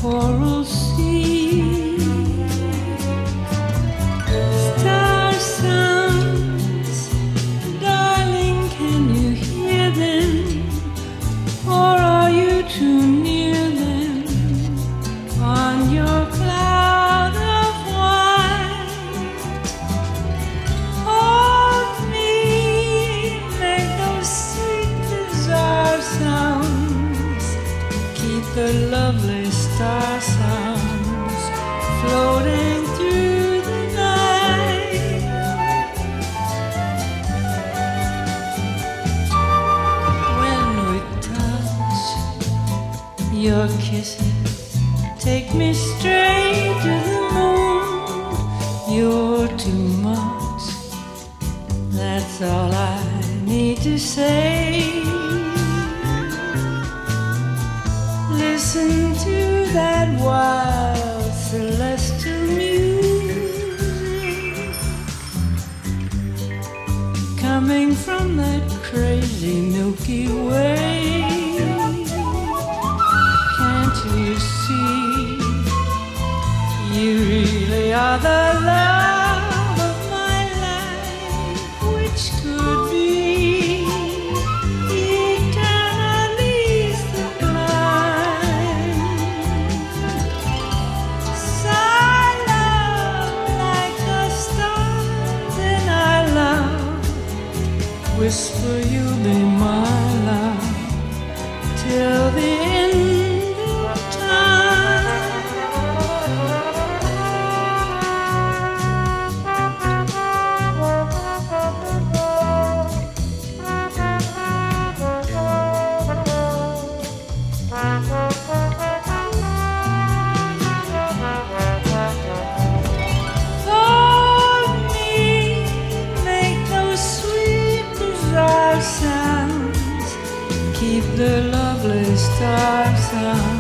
coral sea. Star sounds, darling, can you hear them? Or are you too near them on your cloud of white? Hold me, make those sweet bizarre sounds, keep the lovely star sounds floating through the night. When we touch, your kisses take me straight to the moon. You're too much, that's all I need to say. Listen to that wild celestial music coming from that crazy Milky Way. Can't you see, you really are the love of my life, which could be eternally sublime. So I love like the stars, and I love, whisper you'll be my love till the end of time. Hold me, make those sweet bizarre sounds, keep the lovely star sound